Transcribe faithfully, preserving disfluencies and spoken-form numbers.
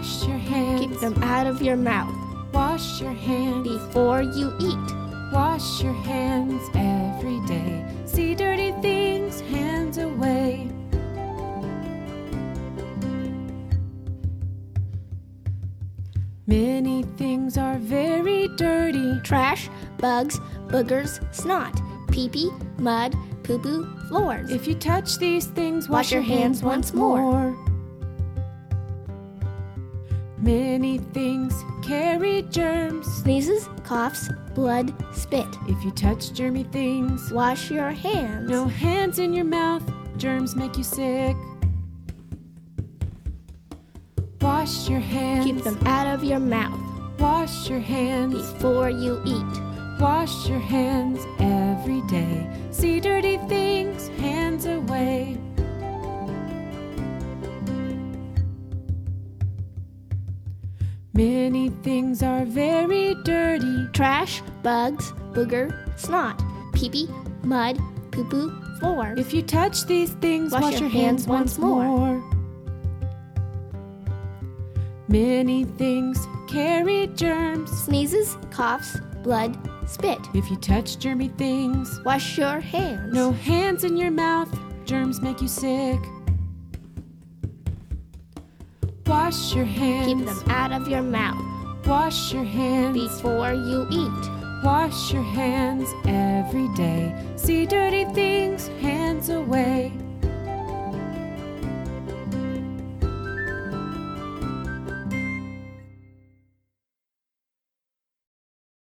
Wash your hands. Keep them out of your mouth. Wash your hands before you eat. Wash your hands every day. See dirty things, hands away. Many things are very dirty. Trash, bugs, boogers, snot, pee-pee, mud, poo-poo, floors. If you touch these things, wash, Wash your hands once more. Many things carry germs. Sneezes, coughs, blood, spit. If you touch germy things, Wash your hands. no hands in your mouth, germs make you sick. Wash your hands. Keep them out of your mouth Wash your hands. before you eat. Wash your hands every day. See dirty things, hands away. Many things are very dirty. Trash, bugs, booger, snot, pee-pee, mud, poo-poo, floors. If you touch these things, Wash wash, your your hands, hands once once more. more. Many things carry germs. Sneezes, coughs, blood, spit. If you touch germy things, Wash your hands. no hands in your mouth, germs make you sick. Wash your hands. Keep them out of your mouth Wash your hands. before you eat. Wash your hands every day. See dirty things, hands away.